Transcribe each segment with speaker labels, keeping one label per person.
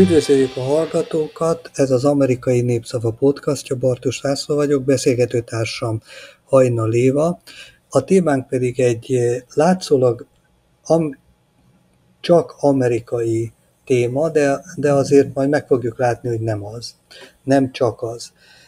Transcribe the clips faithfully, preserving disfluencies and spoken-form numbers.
Speaker 1: Üdvözöljük a hallgatókat, ez az Amerikai Népszava podcastja, Bartos László vagyok, beszélgető társam Hajna Léva. A témánk pedig egy látszólag am- csak amerikai téma, de, de azért majd meg fogjuk látni, hogy nem az. Nem csak az.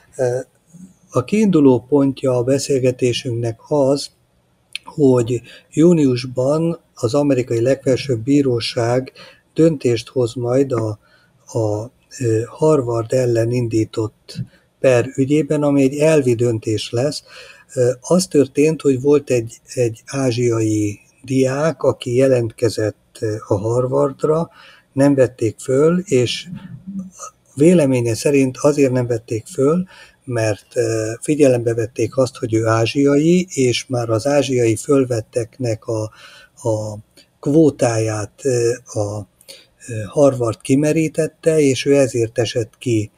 Speaker 1: A kiinduló pontja a beszélgetésünknek az, hogy júniusban az amerikai legfelsőbb bíróság döntést hoz majd a, a Harvard ellen indított per ügyében, ami egy elvi döntés lesz. Az történt, hogy volt egy, egy ázsiai diák, aki jelentkezett a Harvardra, nem vették föl, és véleménye szerint azért nem vették föl, mert figyelembe vették azt, hogy ő ázsiai, és már az ázsiai fölvetteknek a, a kvótáját a Harvard kimerítette, és ő ezért esett ki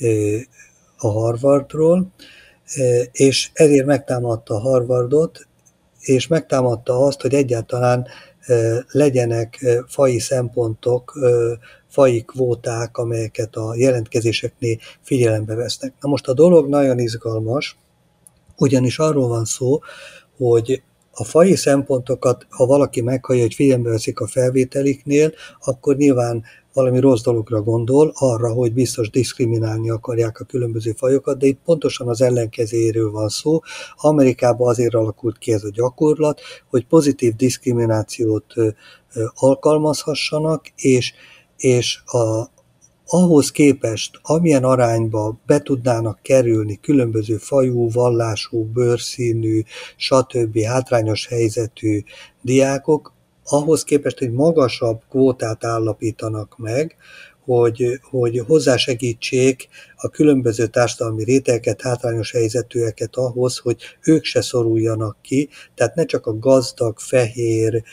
Speaker 1: a Harvardról, és ezért megtámadta a Harvardot, és megtámadta azt, hogy egyáltalán legyenek faji szempontok, faji kvóták, amelyeket a jelentkezéseknél figyelembe vesznek. Na most a dolog nagyon izgalmas, ugyanis arról van szó, hogy a faji szempontokat, ha valaki meghallja, hogy figyelembe veszik a felvételiknél, akkor nyilván valami rossz dologra gondol, arra, hogy biztos diszkriminálni akarják a különböző fajokat, de itt pontosan az ellenkezőjéről van szó. Amerikában azért alakult ki ez a gyakorlat, hogy pozitív diszkriminációt alkalmazhassanak, és, és a, ahhoz képest, amilyen arányba be tudnának kerülni különböző fajú, vallású, bőrszínű, stb. Hátrányos helyzetű diákok, ahhoz képest, hogy magasabb kvótát állapítanak meg, hogy, hogy hozzásegítsék a különböző társadalmi rétegeket, hátrányos helyzetűeket ahhoz, hogy ők se szoruljanak ki, tehát ne csak a gazdag, fehér,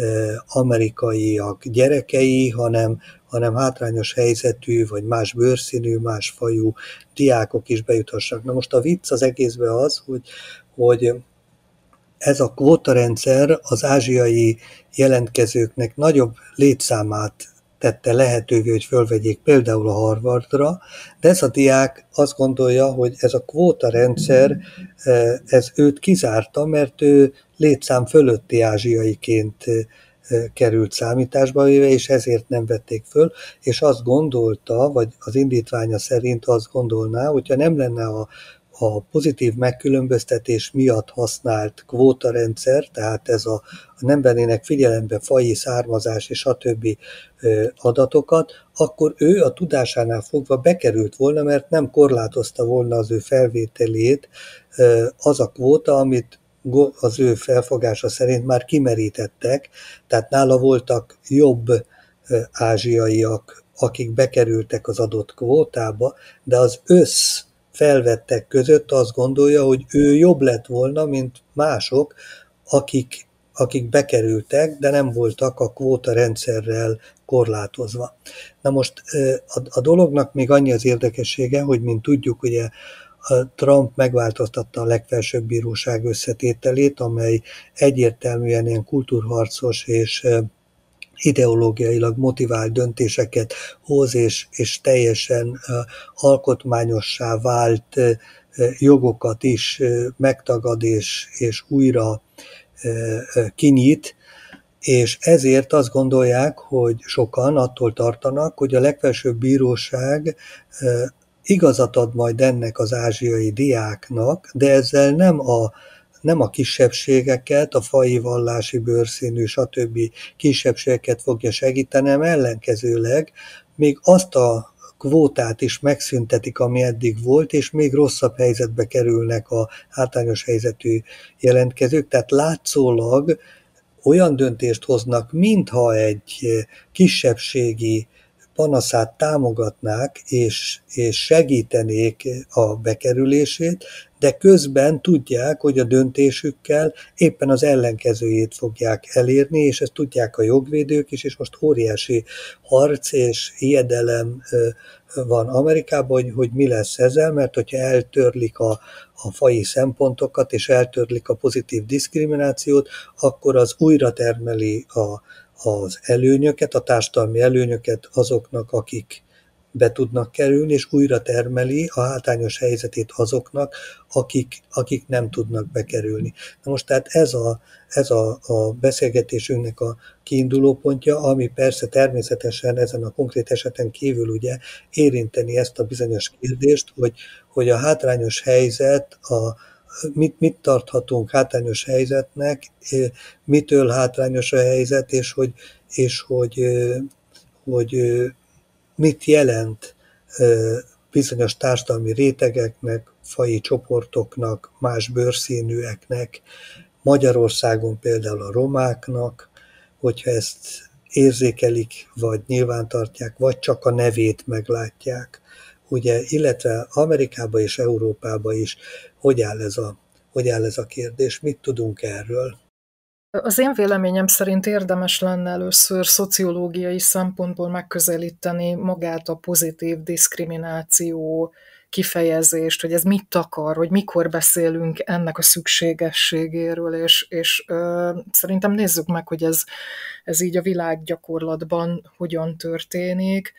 Speaker 1: amerikaiak gyerekei, hanem, hanem hátrányos helyzetű, vagy más bőrszínű, más fajú diákok is bejuthassanak. Na most a vicc az egészben az, hogy, hogy ez a kvótarendszer az ázsiai jelentkezőknek nagyobb létszámát tette lehetővé, hogy fölvegyék például a Harvardra, de ez a diák azt gondolja, hogy ez a kvótarendszer, ez őt kizárta, mert ő létszám fölötti ázsiaiként került számításba, és ezért nem vették föl, és azt gondolta, vagy az indítványa szerint azt gondolná, hogyha nem lenne a a pozitív megkülönböztetés miatt használt kvótarendszer, tehát ez a, a nem vennének figyelembe faji, származás és a többi adatokat, akkor ő a tudásánál fogva bekerült volna, mert nem korlátozta volna az ő felvételét az a kvóta, amit az ő felfogása szerint már kimerítettek, tehát nála voltak jobb ázsiaiak, akik bekerültek az adott kvótába, de az össz felvettek között azt gondolja, hogy ő jobb lett volna, mint mások, akik, akik bekerültek, de nem voltak a kvóta rendszerrel korlátozva. Na most a, a dolognak még annyi az érdekessége, hogy mint tudjuk, ugye Trump megváltoztatta a legfelsőbb bíróság összetételét, amely egyértelműen ilyen kultúrharcos és ideológiailag motivált döntéseket hoz, és, és teljesen uh, alkotmányossá vált uh, jogokat is uh, megtagad és, és újra uh, kinyit, és ezért azt gondolják, hogy sokan attól tartanak, hogy a legfelsőbb bíróság uh, igazat ad majd ennek az ázsiai diáknak, de ezzel nem a nem a kisebbségeket, a faji, vallási, bőrszínű, stb. Kisebbségeket fogja segíteni, hanem ellenkezőleg még azt a kvótát is megszüntetik, ami eddig volt, és még rosszabb helyzetbe kerülnek a hátrányos helyzetű jelentkezők. Tehát látszólag olyan döntést hoznak, mintha egy kisebbségi panaszát támogatnák és, és segítenék a bekerülését, de közben tudják, hogy a döntésükkel éppen az ellenkezőjét fogják elérni, és ezt tudják a jogvédők is, és most óriási harc és hiedelem van Amerikában, hogy, hogy mi lesz ezzel, mert hogyha eltörlik a, a faji szempontokat, és eltörlik a pozitív diszkriminációt, akkor az újra termeli a az előnyöket, a társadalmi előnyöket azoknak, akik, be tudnak kerülni, és újra termeli a hátrányos helyzetét azoknak, akik, akik nem tudnak bekerülni. Na most tehát ez a, ez a, a beszélgetésünknek a kiinduló pontja, ami persze természetesen ezen a konkrét eseten kívül ugye érinteni ezt a bizonyos kérdést, hogy, hogy a hátrányos helyzet, a, mit, mit tarthatunk hátrányos helyzetnek, mitől hátrányos a helyzet, és hogy, és hogy, hogy mit jelent bizonyos társadalmi rétegeknek, faji csoportoknak, más bőrszínűeknek, Magyarországon például a romáknak, hogyha ezt érzékelik, vagy nyilvántartják, vagy csak a nevét meglátják. Ugye, illetve Amerikában és Európában is, hogy áll ez a, hogy áll ez a kérdés, mit tudunk erről?
Speaker 2: Az én véleményem szerint érdemes lenne először szociológiai szempontból megközelíteni magát a pozitív diszkrimináció kifejezést, hogy ez mit akar, hogy mikor beszélünk ennek a szükségességéről, és, és ö, szerintem nézzük meg, hogy ez, ez így a világgyakorlatban hogyan történik.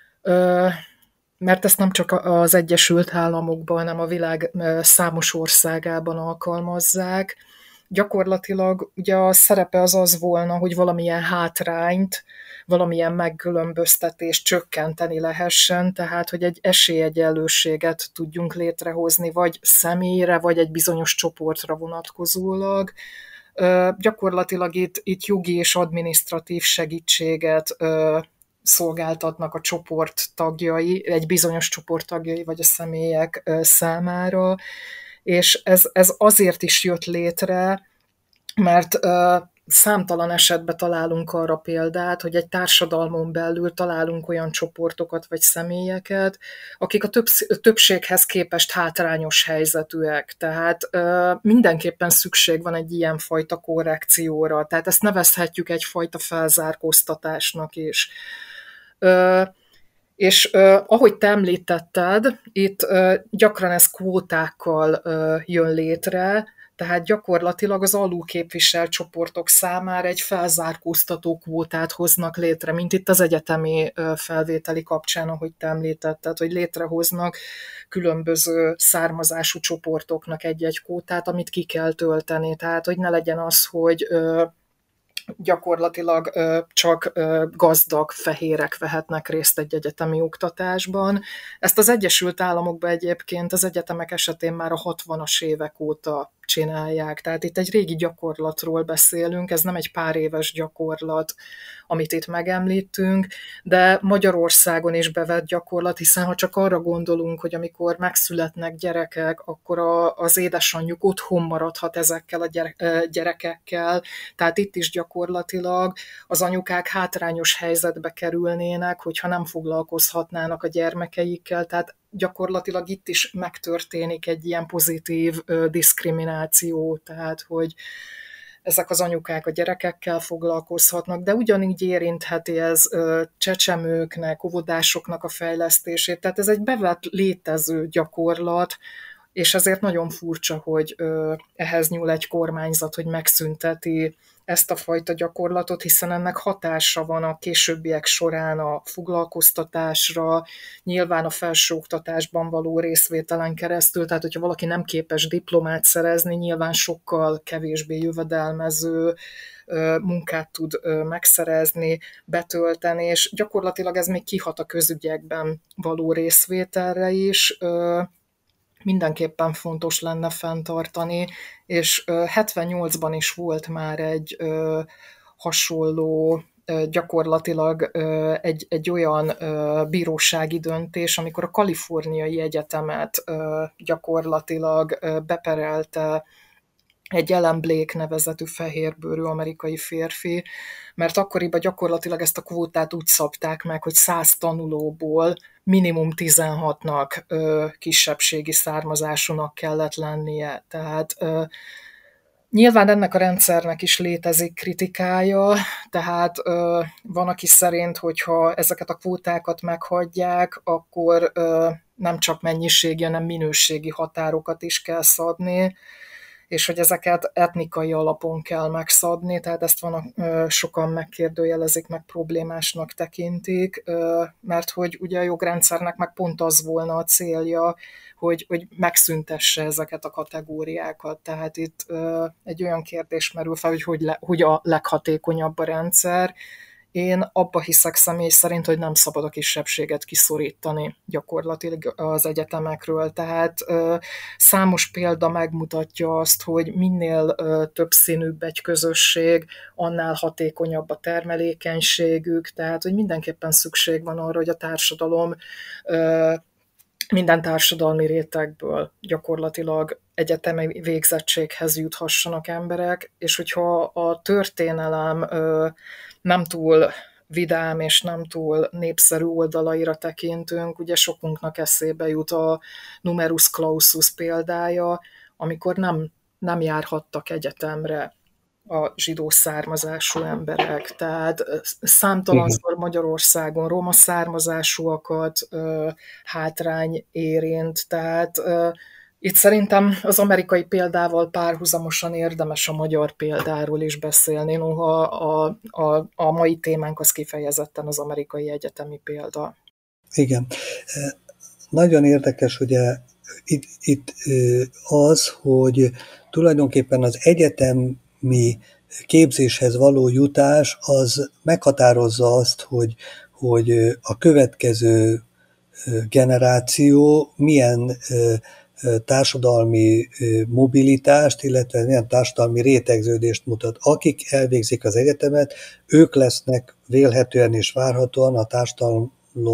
Speaker 2: Ö, mert ezt nem csak az Egyesült Államokban, hanem a világ számos országában alkalmazzák. Gyakorlatilag ugye a szerepe az az volna, hogy valamilyen hátrányt, valamilyen megkülönböztetést csökkenteni lehessen, tehát hogy egy esélyegyenlőséget tudjunk létrehozni, vagy személyre, vagy egy bizonyos csoportra vonatkozólag. Gyakorlatilag itt, itt jogi és adminisztratív segítséget szolgáltatnak a csoport tagjai, egy bizonyos csoport tagjai, vagy a személyek számára, és ez, ez azért is jött létre, mert számtalan esetben találunk arra példát, hogy egy társadalmon belül találunk olyan csoportokat vagy személyeket, akik a többséghez képest hátrányos helyzetűek. Tehát mindenképpen szükség van egy ilyen fajta korrekcióra, tehát ezt nevezhetjük egyfajta felzárkóztatásnak is. És ahogy te említetted, itt gyakran ez kvótákkal jön létre, tehát gyakorlatilag az alulképviselt csoportok számára egy felzárkóztató kvótát hoznak létre, mint itt az egyetemi felvételi kapcsán, ahogy te említetted, hogy létrehoznak különböző származású csoportoknak egy-egy kvótát, amit ki kell tölteni. Tehát, hogy ne legyen az, hogy gyakorlatilag csak gazdag fehérek vehetnek részt egy egyetemi oktatásban. Ezt az Egyesült Államokban egyébként az egyetemek esetén már a hatvanas évek óta csinálják. Tehát itt egy régi gyakorlatról beszélünk, ez nem egy pár éves gyakorlat, amit itt megemlítünk, de Magyarországon is bevett gyakorlat, hiszen ha csak arra gondolunk, hogy amikor megszületnek gyerekek, akkor a, az édesanyjuk otthon maradhat ezekkel a gyerekekkel, tehát itt is gyakorlatilag az anyukák hátrányos helyzetbe kerülnének, hogyha nem foglalkozhatnának a gyermekeikkel, tehát gyakorlatilag itt is megtörténik egy ilyen pozitív ö, diszkrimináció, tehát hogy ezek az anyukák a gyerekekkel foglalkozhatnak, de ugyanígy érintheti ez ö, csecsemőknek, óvodásoknak a fejlesztését, tehát ez egy bevett létező gyakorlat, és ezért nagyon furcsa, hogy ö, ehhez nyúl egy kormányzat, hogy megszünteti ezt a fajta gyakorlatot, hiszen ennek hatása van a későbbiek során a foglalkoztatásra, nyilván a felsőoktatásban való részvételen keresztül, tehát hogyha valaki nem képes diplomát szerezni, nyilván sokkal kevésbé jövedelmező munkát tud megszerezni, betölteni, és gyakorlatilag ez még kihat a közügyekben való részvételre is, mindenképpen fontos lenne fenntartani, és hetvennyolcban is volt már egy ö, hasonló, ö, gyakorlatilag ö, egy, egy olyan ö, bírósági döntés, amikor a Kaliforniai Egyetemet ö, gyakorlatilag ö, beperelte egy Ellen Blake nevezetű fehérbőrű amerikai férfi, mert akkoriban gyakorlatilag ezt a kvótát úgy szabták meg, hogy száz tanulóból minimum tizenhatnak ö, kisebbségi származásúnak kellett lennie. Tehát ö, nyilván ennek a rendszernek is létezik kritikája, tehát ö, van, aki szerint, hogyha ezeket a kvótákat meghagyják, akkor ö, nem csak mennyiségi, hanem minőségi határokat is kell szabni, és hogy ezeket etnikai alapon kell megszabni, tehát ezt van, sokan megkérdőjelezik, meg problémásnak tekintik, mert hogy ugye a jogrendszernek meg pont az volna a célja, hogy, hogy megszüntesse ezeket a kategóriákat. Tehát itt egy olyan kérdés merül fel, hogy hogy, le, hogy a leghatékonyabb a rendszer. Én abba hiszek személy szerint, hogy nem szabad a kisebbséget kiszorítani gyakorlatilag az egyetemekről. Tehát ö, számos példa megmutatja azt, hogy minél ö, többszínűbb egy közösség, annál hatékonyabb a termelékenységük, tehát hogy mindenképpen szükség van arra, hogy a társadalom ö, minden társadalmi rétegből gyakorlatilag egyetemi végzettséghez juthassanak emberek, és hogyha a történelem ö, nem túl vidám és nem túl népszerű oldalaira tekintünk, ugye sokunknak eszébe jut a numerus clausus példája, amikor nem, nem járhattak egyetemre a zsidó származású emberek. Tehát számtalanszor Magyarországon roma származásúakat ö, hátrány érint, tehát ö, itt szerintem az amerikai példával párhuzamosan érdemes a magyar példáról is beszélni, noha a, a, a mai témánk az kifejezetten az amerikai egyetemi példa.
Speaker 1: Igen. Nagyon érdekes ugye itt, itt az, hogy tulajdonképpen az egyetemi képzéshez való jutás az meghatározza azt, hogy, hogy a következő generáció milyen társadalmi mobilitást, illetve milyen társadalmi rétegződést mutat. Akik elvégzik az egyetemet, ők lesznek vélhetően és várhatóan a társadalom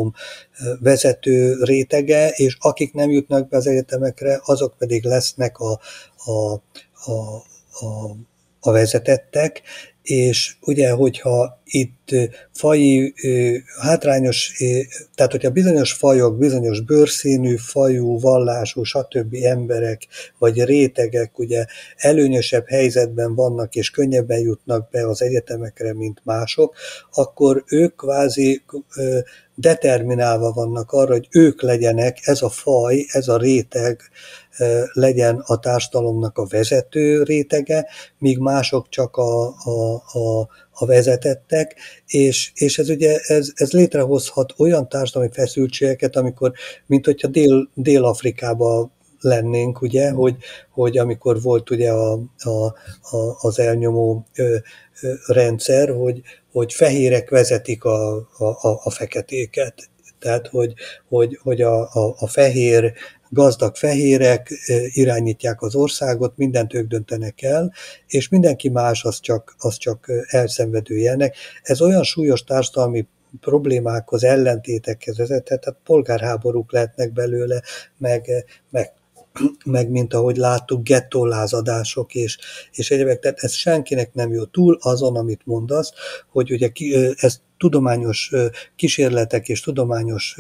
Speaker 1: vezető rétege, és akik nem jutnak be az egyetemekre, azok pedig lesznek a, a, a, a, a vezetettek, és ugye, hogyha itt faji, hátrányos, tehát hogyha bizonyos fajok, bizonyos bőrszínű, fajú, vallású, stb. Emberek, vagy rétegek ugye előnyösebb helyzetben vannak, és könnyebben jutnak be az egyetemekre, mint mások, akkor ők kvázi determinálva vannak arra, hogy ők legyenek, ez a faj, ez a réteg legyen a társadalomnak a vezető rétege, míg mások csak a, a, a, a vezetettek, és, és ez ugye ez, ez létrehozhat olyan társadalmi feszültségeket, amikor, mint hogyha Dél, Dél-Afrikában lennénk, ugye, hogy, hogy amikor volt ugye a, a, a, az elnyomó ö, ö, rendszer, hogy, hogy fehérek vezetik a, a, a feketéket. Tehát, hogy, hogy, hogy a, a, a fehér, gazdag fehérek irányítják az országot, mindent ők döntenek el, és mindenki más az csak, az csak elszenvedő jelnek. Ez olyan súlyos társadalmi problémákhoz, ellentétekhez vezethet, tehát polgárháborúk lehetnek belőle, meg, meg meg mint ahogy láttuk, gettólázadások és, és egyébként, tehát ez senkinek nem jó. Túl azon, amit mondasz, hogy ugye ez tudományos kísérletek és tudományos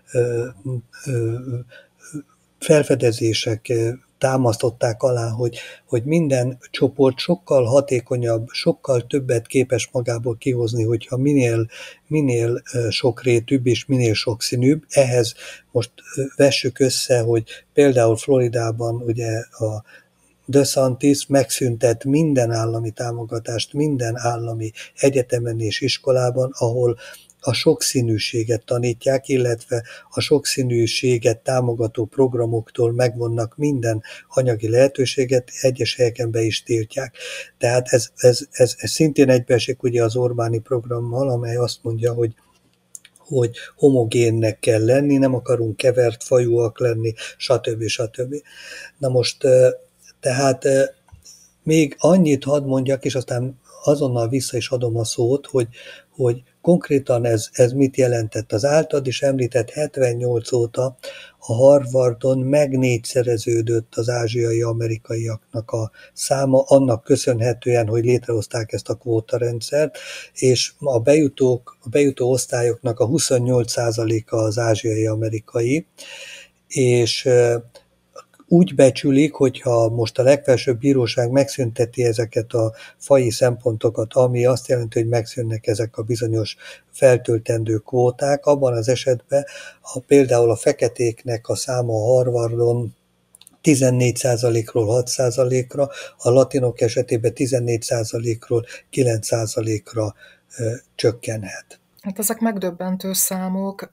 Speaker 1: felfedezések támasztották alá, hogy, hogy minden csoport sokkal hatékonyabb, sokkal többet képes magából kihozni, hogyha minél, minél sokrétűbb és minél sokszínűbb. Ehhez most vessük össze, hogy például Floridában ugye a DeSantis megszüntet minden állami támogatást, minden állami egyetemen és iskolában, ahol a sokszínűséget tanítják, illetve a sokszínűséget támogató programoktól megvonnak minden anyagi lehetőséget, egyes helyeken be is tiltják. Tehát ez, ez, ez, ez szintén egybeesik ugye az Orbáni programmal, amely azt mondja, hogy hogy homogénnek kell lenni, nem akarunk kevert fajúak lenni, stb. stb. Na most, tehát még annyit hadd mondjak, és aztán azonnal vissza is adom a szót, hogy, hogy konkrétan ez, ez mit jelentett. Az általad is említett hetvennyolc óta a Harvardon megnégyszereződött az ázsiai amerikaiaknak a száma, annak köszönhetően, hogy létrehozták ezt a kvótarendszert, és a bejutók, a bejutó osztályoknak a huszonnyolc százaléka az ázsiai amerikai, és úgy becsülik, hogyha most a legfelsőbb bíróság megszünteti ezeket a faji szempontokat, ami azt jelenti, hogy megszűnnek ezek a bizonyos feltöltendő kvóták, abban az esetben ha például a feketéknek a száma a Harvardon tizennégy százalékról hat százalékra, a latinok esetében tizennégy százalékról kilenc százalékra csökkenhet.
Speaker 2: Hát ezek megdöbbentő számok.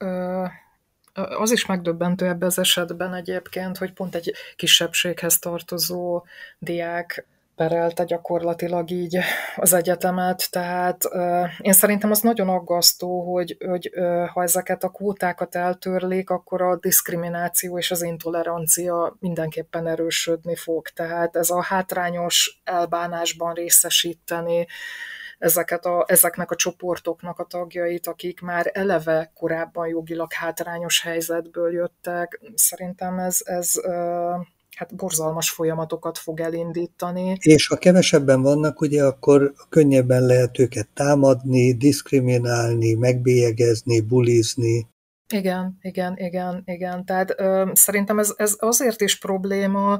Speaker 2: Az is megdöbbentő ebben az esetben egyébként, hogy pont egy kisebbséghez tartozó diák perelte gyakorlatilag így az egyetemet, tehát uh, én szerintem az nagyon aggasztó, hogy, hogy uh, ha ezeket a kvótákat eltörlik, akkor a diszkrimináció és az intolerancia mindenképpen erősödni fog, tehát ez a hátrányos elbánásban részesíteni ezeket a, ezeknek a csoportoknak a tagjait, akik már eleve korábban jogilag hátrányos helyzetből jöttek, szerintem ez, ez uh, hát borzalmas folyamatokat fog elindítani.
Speaker 1: És ha kevesebben vannak, ugye, akkor könnyebben lehet őket támadni, diszkriminálni, megbélyegezni, bulizni.
Speaker 2: Igen, igen, igen, igen. Tehát ö, szerintem ez, ez azért is probléma,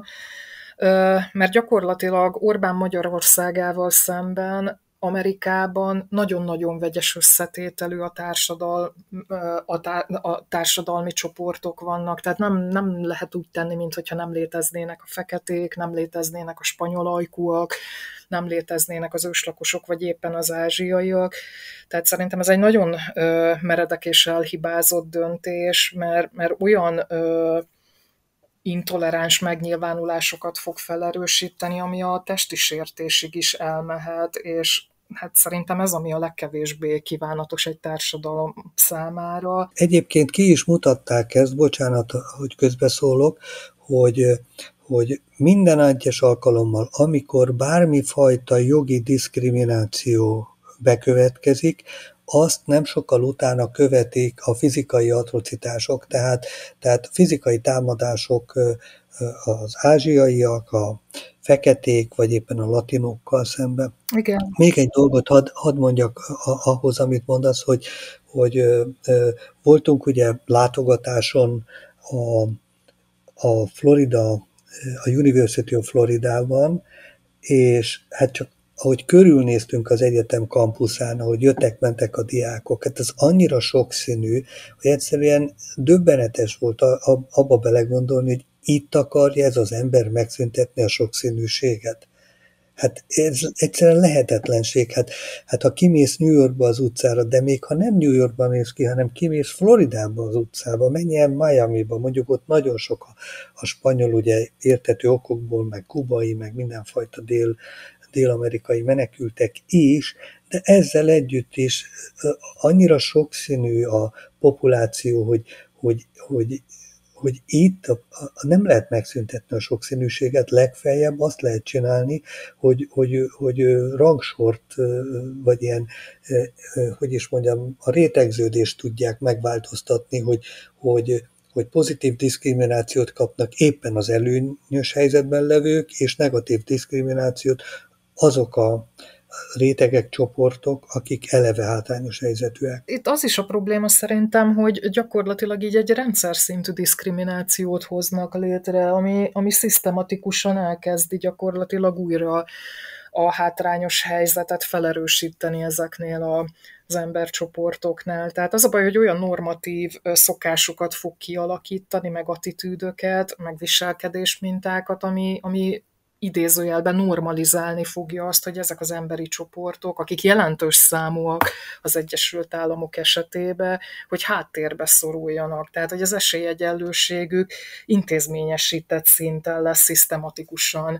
Speaker 2: ö, mert gyakorlatilag Orbán Magyarországával szemben Amerikában nagyon-nagyon vegyes összetételű a, társadal, a, tá, a társadalmi csoportok vannak, tehát nem, nem lehet úgy tenni, mintha nem léteznének a feketék, nem léteznének a spanyolajkúak, nem léteznének az őslakosok, vagy éppen az ázsiaiak. Tehát szerintem ez egy nagyon ö, meredek és elhibázott döntés, mert, mert olyan ö, intoleráns megnyilvánulásokat fog felerősíteni, ami a testi sértésig is elmehet, és hát szerintem ez, ami a legkevésbé kívánatos egy társadalom számára.
Speaker 1: Egyébként ki is mutatták ezt, bocsánat, hogy közbeszólok, hogy, hogy minden egyes alkalommal, amikor bármifajta jogi diszkrimináció bekövetkezik, azt nem sokkal utána követik a fizikai atrocitások, tehát, tehát fizikai támadások az ázsiaiak, a feketék, vagy éppen a latinokkal szemben.
Speaker 2: Igen.
Speaker 1: Még egy dolgot hadd had mondjak ahhoz, amit mondasz, hogy, hogy ö, ö, voltunk ugye látogatáson a, a Florida, a University of Floridában, és hát csak ahogy körülnéztünk az egyetem kampuszán, ahogy jöttek-mentek a diákok, hát ez annyira sokszínű, hogy egyszerűen döbbenetes volt abba belegondolni, hogy itt akarja ez az ember megszüntetni a sokszínűséget. Hát ez egyszerűen lehetetlenség. Hát, hát ha kimész New Yorkba az utcára, de még ha nem New Yorkba mész ki, hanem kimész Floridába az utcába, menj el Miamiba, mondjuk ott nagyon sok a, a spanyol, ugye érthető okokból, meg kubai, meg mindenfajta dél, dél-amerikai menekültek is, de ezzel együtt is annyira sokszínű a populáció, hogy, hogy, hogy hogy itt a, a, nem lehet megszüntetni a sokszínűséget, legfeljebb azt lehet csinálni, hogy, hogy, hogy rangsort, vagy ilyen, hogy is mondjam, a rétegződést tudják megváltoztatni, hogy, hogy, hogy pozitív diszkriminációt kapnak éppen az előnyös helyzetben levők, és negatív diszkriminációt azok a rétegek, csoportok, akik eleve hátrányos helyzetűek.
Speaker 2: Itt az is a probléma szerintem, hogy gyakorlatilag így egy rendszer szintű diszkriminációt hoznak létre, ami, ami szisztematikusan elkezdi gyakorlatilag újra a hátrányos helyzetet felerősíteni ezeknél a, az embercsoportoknál. Tehát az a baj, hogy olyan normatív szokásokat fog kialakítani, meg attitűdöket, meg viselkedésmintákat, ami, ami idézőjelben normalizálni fogja azt, hogy ezek az emberi csoportok, akik jelentős számúak az Egyesült Államok esetében, hogy háttérbe szoruljanak. Tehát, hogy az esélyegyenlőségük intézményesített szinten lesz szisztematikusan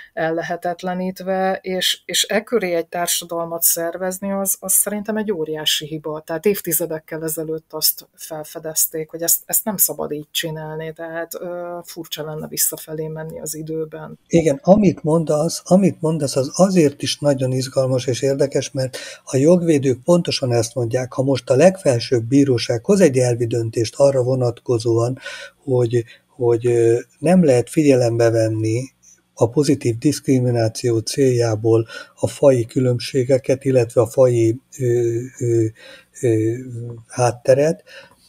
Speaker 2: ellehetetlenítve, és, és e köré egy társadalmat szervezni, az, az szerintem egy óriási hiba. Tehát évtizedekkel ezelőtt azt felfedezték, hogy ezt, ezt nem szabad így csinálni, tehát ö, furcsa lenne visszafelé menni az időben.
Speaker 1: Igen, amit mondasz, amit mondasz, az azért is nagyon izgalmas és érdekes, mert a jogvédők pontosan ezt mondják, ha most a legfelsőbb bíróság hoz egy elvi döntést arra vonatkozóan, hogy, hogy nem lehet figyelembe venni a pozitív diszkrimináció céljából a faji különbségeket, illetve a faji ö, ö, ö, hátteret,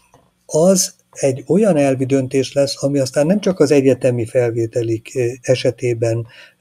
Speaker 1: az egy olyan elvi döntés lesz, ami aztán nem csak az egyetemi felvételik esetében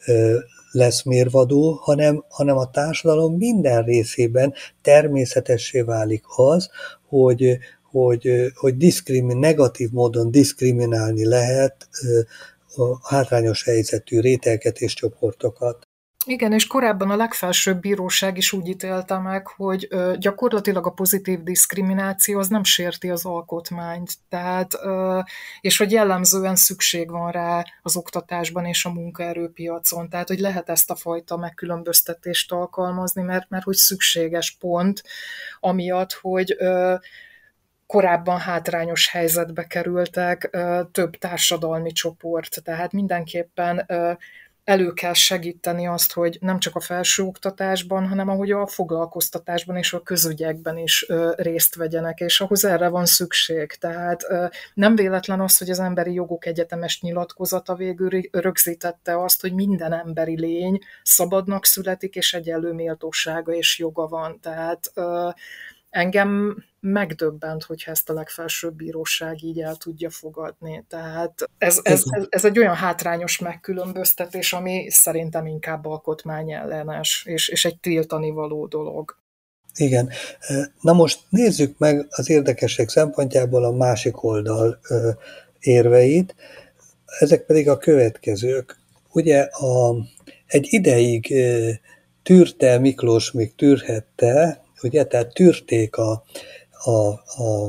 Speaker 1: lesz mérvadó, hanem, hanem a társadalom minden részében természetessé válik az, hogy, hogy, hogy diszkrimin, negatív módon diszkriminálni lehet a hátrányos helyzetű rétegeket és csoportokat.
Speaker 2: Igen, és korábban a legfelsőbb bíróság is úgy ítélte meg, hogy ö, gyakorlatilag a pozitív diszkrimináció az nem sérti az alkotmányt, tehát, ö, és hogy jellemzően szükség van rá az oktatásban és a munkaerőpiacon, tehát hogy lehet ezt a fajta megkülönböztetést alkalmazni, mert, mert hogy szükséges pont, amiatt, hogy ö, korábban hátrányos helyzetbe kerültek ö, több társadalmi csoport, tehát mindenképpen ö, elő kell segíteni azt, hogy nem csak a felsőoktatásban, hanem ahogy a foglalkoztatásban és a közügyekben is ö, részt vegyenek, és ahhoz erre van szükség. Tehát ö, nem véletlen az, hogy az Emberi Jogok Egyetemes nyilatkozata végül rögzítette azt, hogy minden emberi lény szabadnak születik, és egyenlő méltósága és joga van. Tehát ö, engem megdöbbent, hogyha ezt a legfelsőbb bíróság így el tudja fogadni. Tehát ez, ez, ez, ez egy olyan hátrányos megkülönböztetés, ami szerintem inkább alkotmányellenes, és, és egy tiltani való dolog.
Speaker 1: Igen. Na most nézzük meg az érdekesség szempontjából a másik oldal érveit, ezek pedig a következők. Ugye a, egy ideig tűrte Miklós, még tűrhette, ugye, tehát tűrték a, a, a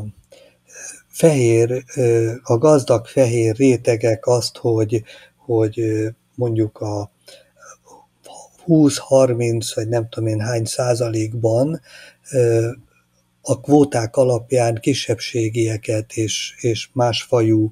Speaker 1: fehér, a gazdag fehér rétegek azt, hogy, hogy mondjuk a húsz-harminc vagy nem tudom én hány százalékban a kvóták alapján kisebbségieket és, és másfajú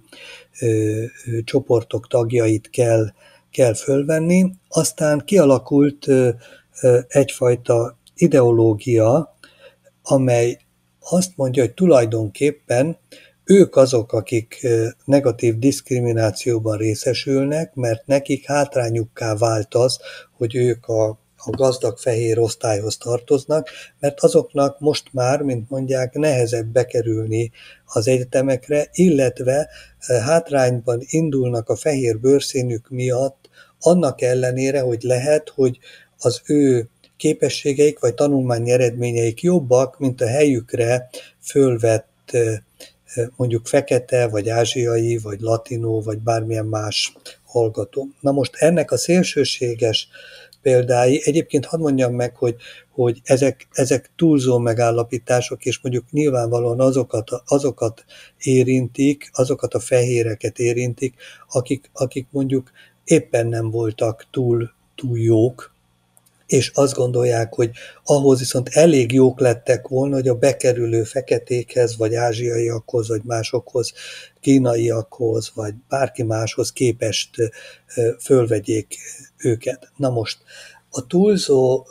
Speaker 1: csoportok tagjait kell, kell fölvenni. Aztán kialakult egyfajta ideológia, amely azt mondja, hogy tulajdonképpen ők azok, akik negatív diszkriminációban részesülnek, mert nekik hátrányukká vált az, hogy ők a, a gazdag fehér osztályhoz tartoznak, mert azoknak most már, mint mondják, nehezebb bekerülni az egyetemekre, illetve hátrányban indulnak a fehér bőrszínük miatt, annak ellenére, hogy lehet, hogy az ő képességeik vagy tanulmányi eredményeik jobbak, mint a helyükre fölvett mondjuk fekete, vagy ázsiai, vagy latinó, vagy bármilyen más hallgató. Na most ennek a szélsőséges példái, egyébként hadd mondjam meg, hogy, hogy ezek, ezek túlzó megállapítások, és mondjuk nyilvánvalóan azokat, azokat érintik, azokat a fehéreket érintik, akik, akik mondjuk éppen nem voltak túl, túl jók, és azt gondolják, hogy ahhoz viszont elég jók lettek volna, hogy a bekerülő feketékhez, vagy ázsiaiakhoz, vagy másokhoz, kínaiakhoz, vagy bárki máshoz képest fölvegyék őket. Na most, a túlzó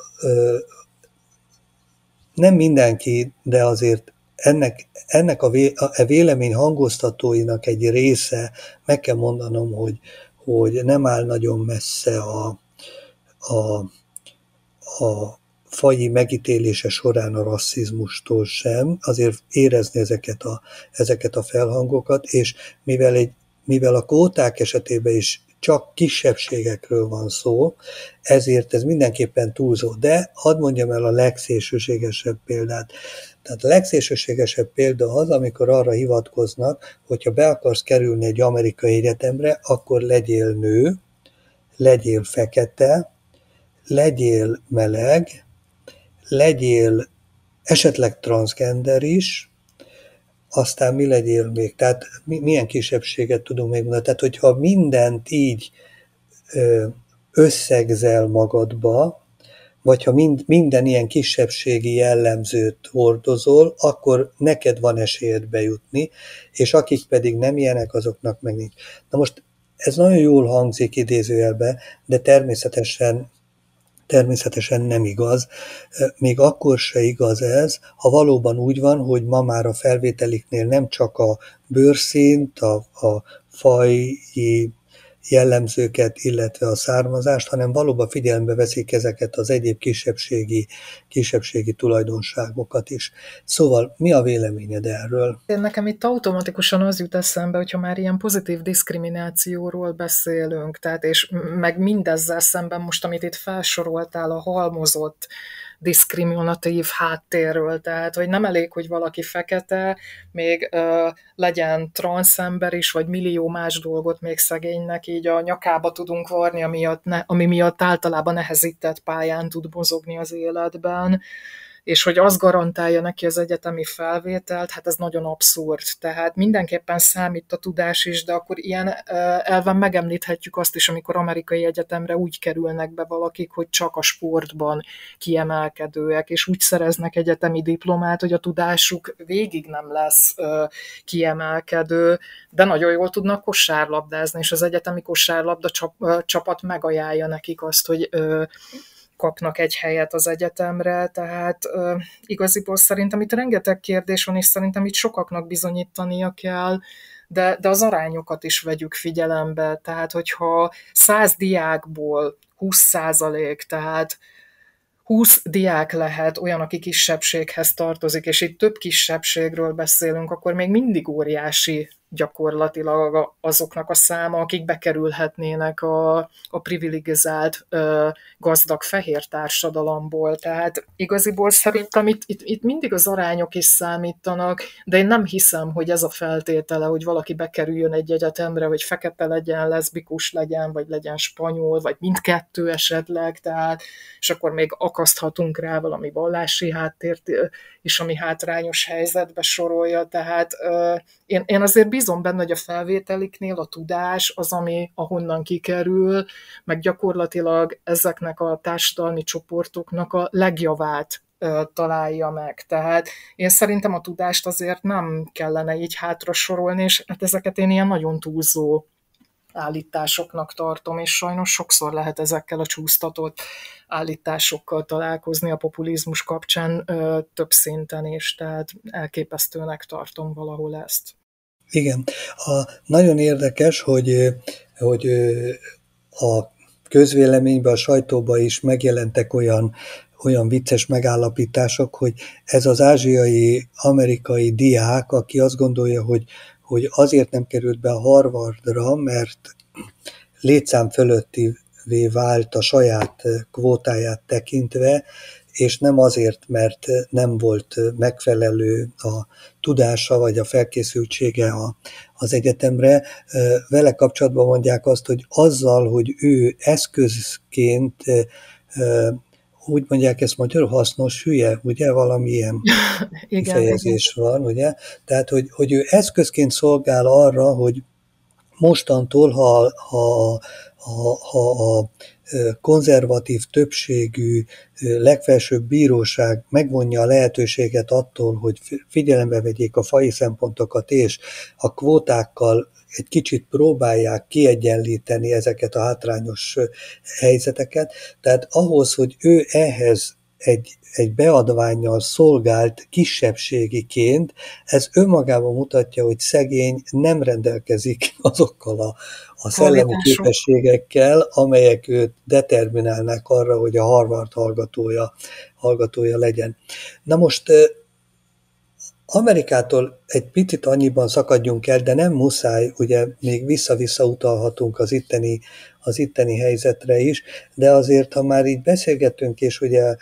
Speaker 1: nem mindenki, de azért ennek, ennek a, vé, a vélemény hangoztatóinak egy része, meg kell mondanom, hogy, hogy nem áll nagyon messze a, a a faji megítélése során a rasszizmustól sem, azért érezni ezeket a, ezeket a felhangokat, és mivel, egy, mivel a kvóták esetében is csak kisebbségekről van szó, ezért ez mindenképpen túlzó. De hadd mondjam el a legszélsőségesebb példát. Tehát a legszélsőségesebb példa az, amikor arra hivatkoznak, hogyha be akarsz kerülni egy amerikai egyetemre, akkor legyél nő, legyél fekete, legyél meleg, legyél esetleg transzgender is, aztán mi legyél még, tehát milyen kisebbséget tudunk még mondani. Tehát, hogyha mindent így összegzel magadba, vagy ha mind, minden ilyen kisebbségi jellemzőt hordozol, akkor neked van esélyed bejutni, és akik pedig nem ilyenek, azoknak meg nincs. Na most ez nagyon jól hangzik idézőjelbe, de természetesen Természetesen nem igaz. Még akkor se igaz ez, ha valóban úgy van, hogy ma már a felvételiknél nem csak a bőrszínt, a, a faji jellemzőket, illetve a származást, hanem valóban figyelembe veszik ezeket az egyéb kisebbségi, kisebbségi tulajdonságokat is. Szóval mi a véleményed erről?
Speaker 2: Én nekem itt automatikusan az jut eszembe, hogyha már ilyen pozitív diszkriminációról beszélünk, tehát és meg mindezzel szemben most, amit itt felsoroltál, a halmozott diszkriminatív háttérről, tehát hogy nem elég, hogy valaki fekete, még ö, legyen transzember is, vagy millió más dolgot még szegénynek így a nyakába tudunk varni, ami, ne, ami miatt általában nehezített pályán tud mozogni az életben, és hogy azt garantálja neki az egyetemi felvételt, hát ez nagyon abszurd. Tehát mindenképpen számít a tudás is, de akkor ilyen elven megemlíthetjük azt is, amikor amerikai egyetemre úgy kerülnek be valakik, hogy csak a sportban kiemelkedőek, és úgy szereznek egyetemi diplomát, hogy a tudásuk végig nem lesz kiemelkedő, de nagyon jól tudnak kosárlabdázni, és az egyetemi kosárlabda csapat megajánlja nekik azt, hogy kapnak egy helyet az egyetemre, tehát uh, igaziból szerintem itt rengeteg kérdés van, és szerintem itt sokaknak bizonyítania kell, de, de az arányokat is vegyük figyelembe, tehát hogyha száz diákból húsz százalék, tehát húsz diák lehet olyan, aki kisebbséghez tartozik, és itt több kisebbségről beszélünk, akkor még mindig óriási gyakorlatilag azoknak a száma, akik bekerülhetnének a, a privilegizált gazdag fehér társadalomból. Tehát igaziból szerintem itt, itt, itt mindig az arányok is számítanak, de én nem hiszem, hogy ez a feltétele, hogy valaki bekerüljön egy egyetemre, hogy fekete legyen, leszbikus legyen, vagy legyen spanyol, vagy mindkettő esetleg, tehát, és akkor még akaszthatunk rá valami vallási háttért is, ami hátrányos helyzetbe sorolja, tehát én, én azért bízom benne, hogy a felvételiknél a tudás az, ami ahonnan kikerül, meg gyakorlatilag ezeknek a társadalmi csoportoknak a legjavát találja meg. Tehát én szerintem a tudást azért nem kellene így hátra sorolni, és hát ezeket én ilyen nagyon túlzó állításoknak tartom, és sajnos sokszor lehet ezekkel a csúsztatott állításokkal találkozni a populizmus kapcsán ö, több szinten is, tehát elképesztőnek tartom valahol ezt.
Speaker 1: Igen. A, nagyon érdekes, hogy, hogy a közvéleményben, a sajtóban is megjelentek olyan, olyan vicces megállapítások, hogy ez az ázsiai, amerikai diák, aki azt gondolja, hogy hogy azért nem került be a Harvardra, mert létszám fölöttivé vált a saját kvótáját tekintve, és nem azért, mert nem volt megfelelő a tudása vagy a felkészültsége az egyetemre. Vele kapcsolatban mondják azt, hogy azzal, hogy ő eszközként, úgy mondják ezt magyarul, hasznos hülye, ugye, valamilyen kifejezés van, ugye? Tehát, hogy, hogy ő eszközként szolgál arra, hogy mostantól, ha, ha, ha, ha a konzervatív többségű legfelsőbb bíróság megvonja a lehetőséget attól, hogy figyelembe vegyék a faji szempontokat, és a kvótákkal egy kicsit próbálják kiegyenlíteni ezeket a hátrányos helyzeteket. Tehát ahhoz, hogy ő ehhez egy, egy beadvánnyal szolgált kisebbségiként, ez önmagában mutatja, hogy szegény nem rendelkezik azokkal a, a szellemi képességekkel, amelyek őt determinálnák arra, hogy a Harvard hallgatója, hallgatója legyen. Na most Amerikától egy picit annyiban szakadjunk el, de nem muszáj, ugye még vissza-vissza utalhatunk az itteni, az itteni helyzetre is, de azért, ha már így beszélgetünk, és ugye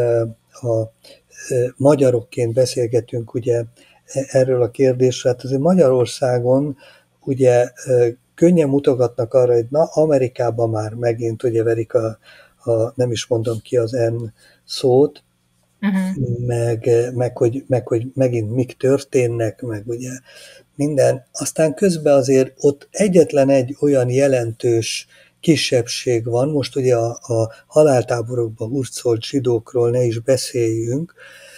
Speaker 1: a magyarokként beszélgetünk ugye erről a kérdésről, hát azért Magyarországon ugye könnyen mutogatnak arra, hogy na, Amerikában már megint ugye verik a, a nem is mondom ki az N szót, uh-huh. meg, meg, hogy, meg hogy megint mik történnek, meg ugye minden. Aztán közben azért ott egyetlen egy olyan jelentős kisebbség van, most ugye a, a haláltáborokban hurcolt zsidókról ne is beszéljünk,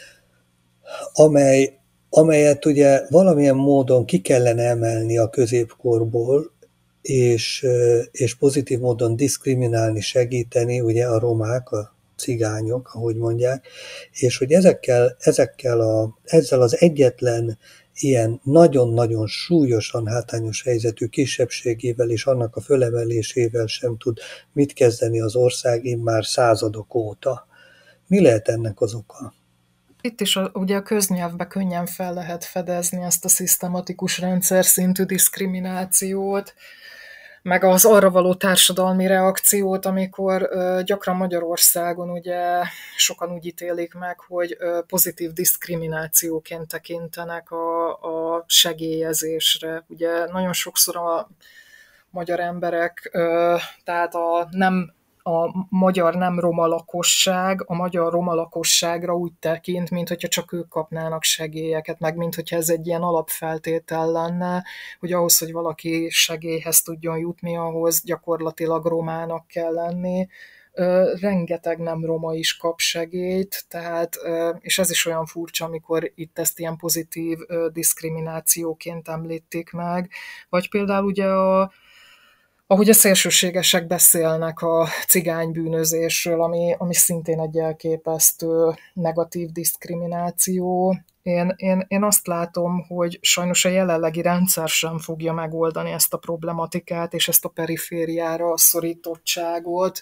Speaker 1: amely, amelyet ugye valamilyen módon ki kellene emelni a középkorból, és, és pozitív módon diszkriminálni, segíteni, ugye a romák, a cigányok, ahogy mondják, és hogy ezekkel, ezekkel a, ezzel az egyetlen ilyen nagyon-nagyon súlyosan hátrányos helyzetű kisebbségével és annak a fölemelésével sem tud mit kezdeni az ország immár századok óta. Mi lehet ennek az oka?
Speaker 2: Itt is a, ugye a köznyelvbe könnyen fel lehet fedezni ezt a szisztematikus rendszer szintű diszkriminációt, meg az arra való társadalmi reakciót, amikor ö, gyakran Magyarországon ugye sokan úgy ítélik meg, hogy ö, pozitív diszkriminációként tekintenek a, a segélyezésre. Ugye nagyon sokszor a magyar emberek, ö, tehát a nem a magyar nem roma lakosság, a magyar roma lakosságra úgy tekint, mint hogyha csak ők kapnának segélyeket, meg mint hogyha ez egy ilyen alapfeltétel lenne, hogy ahhoz, hogy valaki segélyhez tudjon jutni, ahhoz gyakorlatilag romának kell lenni. Ö, rengeteg nem roma is kap segélyt, tehát, ö, és ez is olyan furcsa, amikor itt ezt ilyen pozitív ö, diszkriminációként említik meg. Vagy például ugye a ahogy a szélsőségesek beszélnek a cigánybűnözésről, ami, ami szintén egy elképesztő negatív diszkrimináció. Én, én, én azt látom, hogy sajnos a jelenlegi rendszer sem fogja megoldani ezt a problematikát, és ezt a perifériára szorítottságot.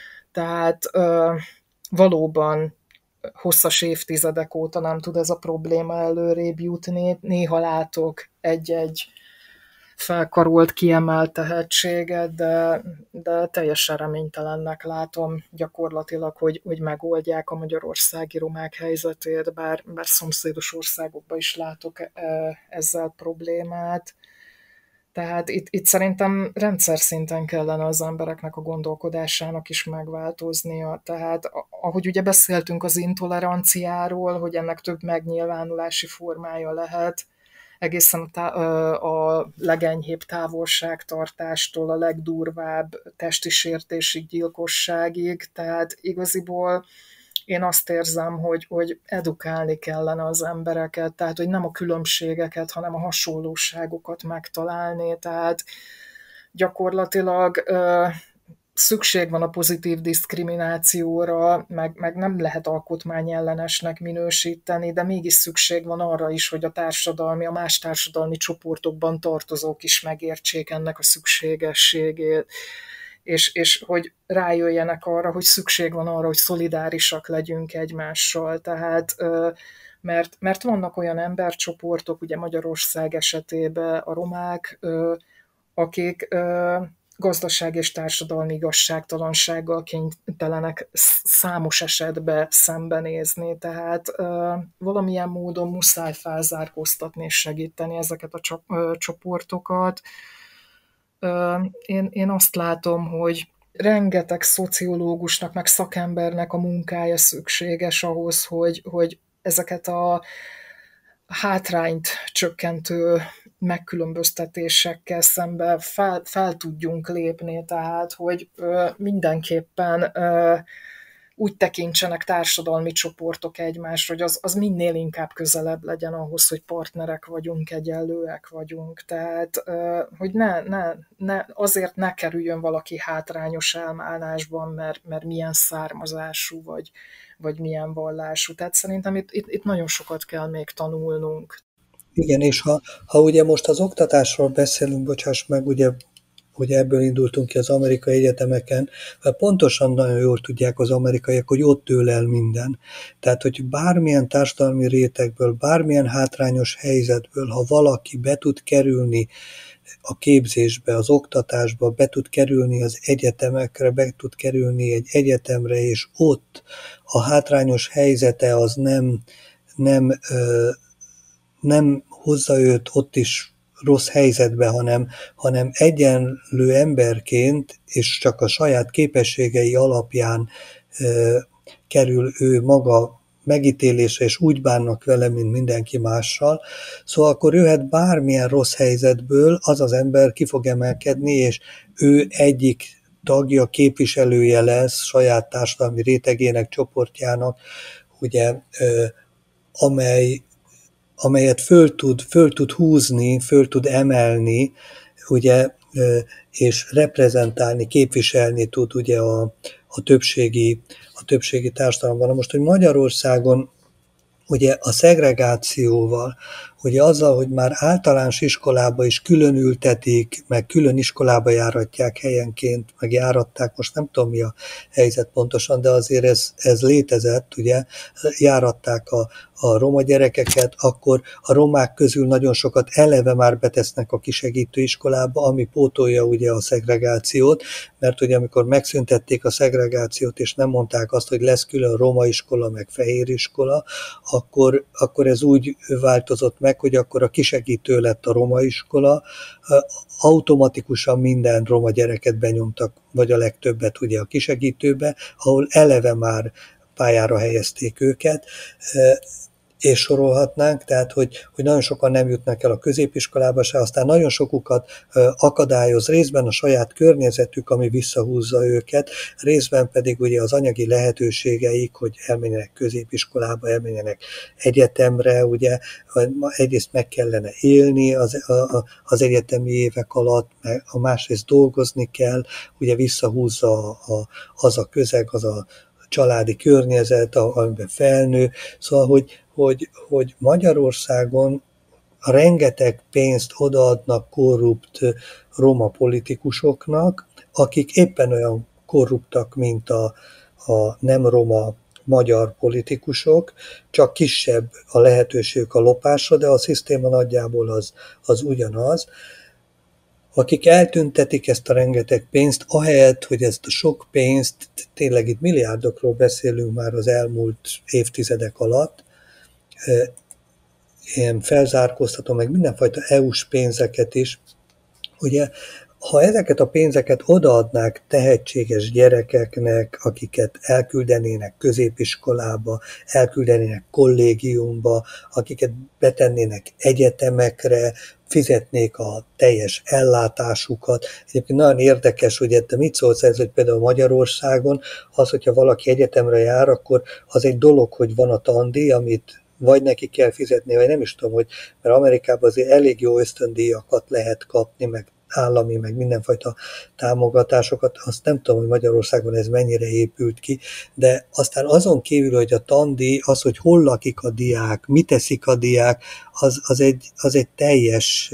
Speaker 2: Tehát ö, valóban hosszas évtizedek óta nem tud ez a probléma előrébb jutni. Néha látok egy-egy felkarolt, kiemelt tehetséget, de, de teljesen reménytelennek látom gyakorlatilag, hogy, hogy megoldják a magyarországi romák helyzetét, bár, bár szomszédos országokban is látok ezzel problémát. Tehát itt, itt szerintem rendszer szinten kellene az embereknek a gondolkodásának is megváltoznia. Tehát ahogy ugye beszéltünk az intoleranciáról, hogy ennek több megnyilvánulási formája lehet, egészen a, tá- a legenyhébb távolságtartástól a legdurvább testi sértésig, gyilkosságig, tehát igaziból én azt érzem, hogy, hogy edukálni kellene az embereket, tehát hogy nem a különbségeket, hanem a hasonlóságokat megtalálni, tehát gyakorlatilag szükség van a pozitív diszkriminációra, meg, meg nem lehet alkotmányellenesnek minősíteni, de mégis szükség van arra is, hogy a társadalmi, a más társadalmi csoportokban tartozók is megértsék ennek a szükségességét, és, és hogy rájöjjenek arra, hogy szükség van arra, hogy szolidárisak legyünk egymással. Tehát, mert, mert vannak olyan embercsoportok, ugye Magyarország esetében a romák, akik gazdaság és társadalmi igazságtalansággal kénytelenek számos esetben szembenézni, tehát uh, valamilyen módon muszáj felzárkóztatni és segíteni ezeket a csop- uh, csoportokat. Uh, én, én azt látom, hogy rengeteg szociológusnak, meg szakembernek a munkája szükséges ahhoz, hogy, hogy ezeket a hátrányt csökkentő megkülönböztetésekkel szemben fel, fel tudjunk lépni, tehát hogy ö, mindenképpen ö, úgy tekintsenek társadalmi csoportok egymásra, hogy az, az minél inkább közelebb legyen ahhoz, hogy partnerek vagyunk, egyenlőek vagyunk. Tehát, ö, hogy ne, ne, ne, azért ne kerüljön valaki hátrányos elmálásban, mert, mert milyen származású vagy, vagy milyen vallású. Tehát szerintem itt, itt, itt nagyon sokat kell még tanulnunk.
Speaker 1: Igen, és ha, ha ugye most az oktatásról beszélünk, bocsáss meg, ugye, ugye ebből indultunk ki az amerikai egyetemeken, mert pontosan nagyon jól tudják az amerikaiak, hogy ott dől el minden. Tehát, hogy bármilyen társadalmi rétegből, bármilyen hátrányos helyzetből, ha valaki be tud kerülni a képzésbe, az oktatásba, be tud kerülni az egyetemekre, be tud kerülni egy egyetemre, és ott a hátrányos helyzete az nem, nem nem hozza őt ott is rossz helyzetbe, hanem, hanem egyenlő emberként, és csak a saját képességei alapján e, kerül ő maga megítélésre, és úgy bánnak vele, mint mindenki mással. Szóval akkor jöhet bármilyen rossz helyzetből, az az ember ki fog emelkedni, és ő egyik tagja, képviselője lesz saját társadalmi rétegének, csoportjának, ugye, e, amely amelyet föl tud, föl tud húzni, föl tud emelni, ugye, és reprezentálni, képviselni tud ugye a, a, többségi, a többségi társadalomban. Most, hogy Magyarországon ugye a szegregációval, ugye azzal, hogy már általános iskolába is külön ültetik, meg külön iskolába járatják helyenként, meg járatták, most nem tudom mi a helyzet pontosan, de azért ez, ez létezett, ugye, járatták a, a roma gyerekeket, akkor a romák közül nagyon sokat eleve már betesznek a kisegítő iskolába, ami pótolja ugye a szegregációt, mert ugye amikor megszüntették a szegregációt, és nem mondták azt, hogy lesz külön roma iskola, meg fehér iskola, akkor, akkor ez úgy változott meg, hogy akkor a kisegítő lett a roma iskola, automatikusan minden roma gyereket benyomtak, vagy a legtöbbet ugye a kisegítőbe, ahol eleve már pályára helyezték őket, és sorolhatnánk, tehát hogy, hogy nagyon sokan nem jutnak el a középiskolába se, aztán nagyon sokukat akadályoz részben a saját környezetük, ami visszahúzza őket, részben pedig ugye az anyagi lehetőségeik, hogy elmenjenek középiskolába, elmenjenek egyetemre, ugye egyrészt meg kellene élni az, a, az egyetemi évek alatt, a másrészt dolgozni kell, ugye visszahúzza a, az a közeg, az a családi környezet, amiben felnő, szóval, hogy, hogy, hogy Magyarországon rengeteg pénzt odaadnak korrupt roma politikusoknak, akik éppen olyan korruptak, mint a, a nem roma magyar politikusok, csak kisebb a lehetőség a lopásra, de a szisztéma nagyjából az, az ugyanaz, akik eltüntetik ezt a rengeteg pénzt, ahelyett, hogy ezt a sok pénzt, tényleg itt milliárdokról beszélünk már az elmúlt évtizedek alatt, én felzárkóztatom meg mindenfajta é u-s pénzeket is, ugye, ha ezeket a pénzeket odaadnák tehetséges gyerekeknek, akiket elküldenének középiskolába, elküldenének kollégiumba, akiket betennének egyetemekre, fizetnék a teljes ellátásukat. Egyébként nagyon érdekes, hogy te mit szólsz ez, hogy például Magyarországon az, hogyha valaki egyetemre jár, akkor az egy dolog, hogy van a tandíj, amit vagy neki kell fizetni, vagy nem is tudom, hogy, mert Amerikában azért elég jó ösztöndíjakat lehet kapni, meg állami, meg mindenfajta támogatásokat, azt nem tudom, hogy Magyarországon ez mennyire épült ki, de aztán azon kívül, hogy a tandíj, az, hogy hol lakik a diák, mit teszik a diák, az, az, egy, az egy teljes,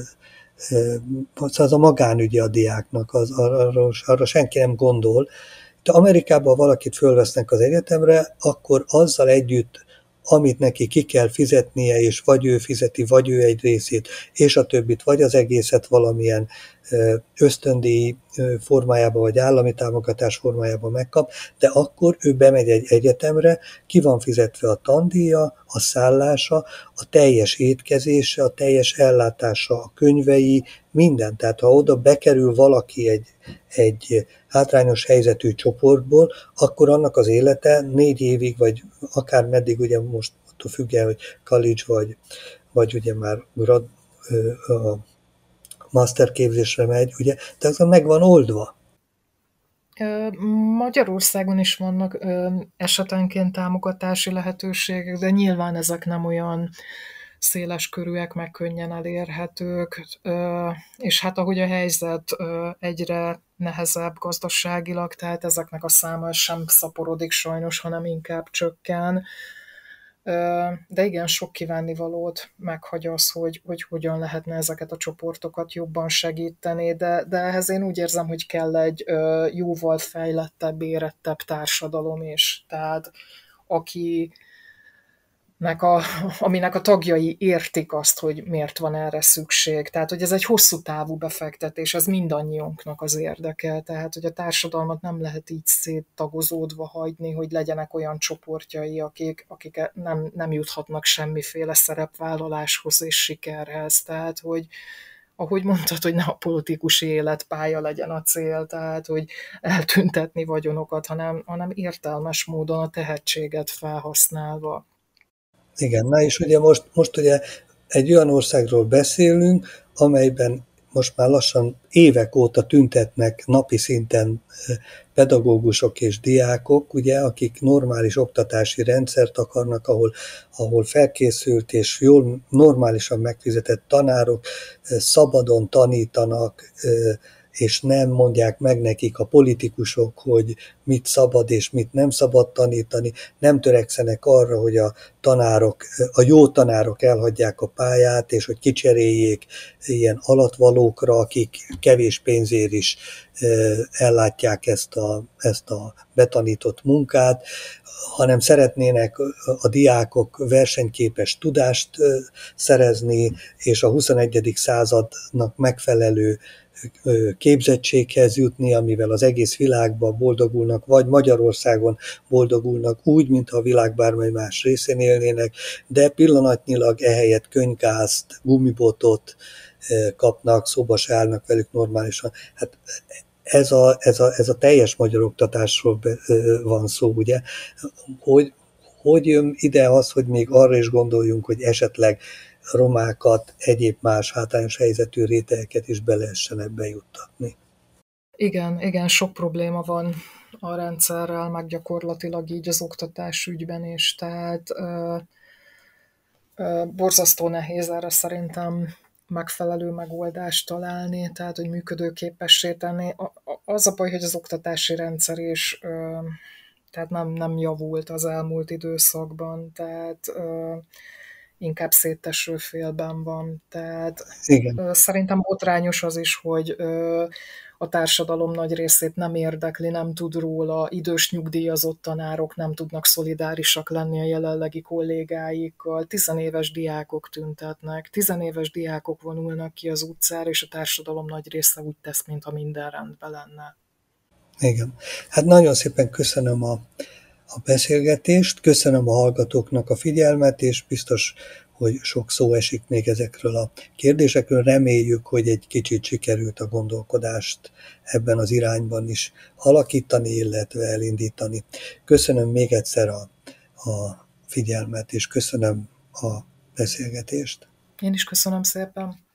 Speaker 1: az a magánügye a diáknak, az, arra, arra senki nem gondol. De Amerikában valakit fölvesznek az egyetemre, akkor azzal együtt, amit neki ki kell fizetnie, és vagy ő fizeti, vagy ő egy részét, és a többit, vagy az egészet valamilyen ösztöndíj formájában, vagy állami támogatás formájában megkap, de akkor ő bemegy egy egyetemre, ki van fizetve a tandíja, a szállása, a teljes étkezése, a teljes ellátása, a könyvei, minden. Tehát ha oda bekerül valaki egy, egy hátrányos helyzetű csoportból, akkor annak az élete négy évig, vagy akár meddig, ugye most attól függően, hogy college vagy, vagy ugye már grad, a master képzésre megy, ugye, de az meg van oldva.
Speaker 2: Magyarországon is vannak esetenként támogatási lehetőségek, de nyilván ezek nem olyan széles körűek, meg könnyen elérhetők, és hát ahogy a helyzet egyre nehezebb gazdaságilag, tehát ezeknek a száma sem szaporodik sajnos, hanem inkább csökken. De igen, sok kívánnivalót meghagy az, hogy, hogy hogyan lehetne ezeket a csoportokat jobban segíteni, de, de ehhez én úgy érzem, hogy kell egy jóval fejlettebb, érettebb társadalom is. Tehát aki A, aminek a tagjai értik azt, hogy miért van erre szükség. Tehát, hogy ez egy hosszú távú befektetés, ez mindannyiunknak az érdeke. Tehát, hogy a társadalmat nem lehet így széttagozódva hagyni, hogy legyenek olyan csoportjai, akik, akik nem, nem juthatnak semmiféle szerepvállaláshoz és sikerhez. Tehát, hogy ahogy mondtad, hogy ne a politikusi életpálya legyen a cél, tehát, hogy eltüntetni vagyonokat, hanem, hanem értelmes módon a tehetséget felhasználva.
Speaker 1: Igen, na és ugye most, most ugye egy olyan országról beszélünk, amelyben most már lassan évek óta tüntetnek napi szinten pedagógusok és diákok, ugye, akik normális oktatási rendszert akarnak, ahol, ahol felkészült és jól, normálisan megfizetett tanárok szabadon tanítanak, és nem mondják meg nekik a politikusok, hogy mit szabad és mit nem szabad tanítani, nem törekszenek arra, hogy a tanárok, a jó tanárok elhagyják a pályát, és hogy kicseréljék ilyen alatvalókra, akik kevés pénzért is ellátják ezt a, ezt a betanított munkát, hanem szeretnének a diákok versenyképes tudást szerezni, és a huszonegyedik századnak megfelelő képzettséghez jutni, amivel az egész világban boldogulnak, vagy Magyarországon boldogulnak úgy, mintha a világ bármely más részén élnének, de pillanatnyilag ehelyett könyvgázt, gumibotot kapnak, szóba se állnak velük normálisan. Hát ez a, ez a, ez a teljes magyar oktatásról van szó, ugye? Hogy, hogy jön ide az, hogy még arra is gondoljunk, hogy esetleg romákat, egyéb más hátrányos helyzetű rétegeket is be lehessen ebbe juttatni.
Speaker 2: Igen, igen, sok probléma van a rendszerrel, meg gyakorlatilag így az oktatás ügyben is, tehát ö, ö, borzasztó nehéz erre szerintem megfelelő megoldást találni, tehát hogy működőképessé tenni. Az a baj, hogy az oktatási rendszer is ö, tehát nem, nem javult az elmúlt időszakban, tehát ö, inkább széteső félben van. Tehát
Speaker 1: Igen.
Speaker 2: szerintem botrányos az is, hogy a társadalom nagy részét nem érdekli, nem tud róla, idős nyugdíjazott tanárok nem tudnak szolidárisak lenni a jelenlegi kollégáikkal, tizenéves diákok tüntetnek, tizenéves diákok vonulnak ki az utcára, és a társadalom nagy része úgy tesz, mintha minden rendben lenne.
Speaker 1: Igen. Hát nagyon szépen köszönöm a a beszélgetést. Köszönöm a hallgatóknak a figyelmet, és biztos, hogy sok szó esik még ezekről a kérdésekről. Reméljük, hogy egy kicsit sikerült a gondolkodást ebben az irányban is alakítani, illetve elindítani. Köszönöm még egyszer a, a figyelmet, és köszönöm a beszélgetést.
Speaker 2: Én is köszönöm szépen.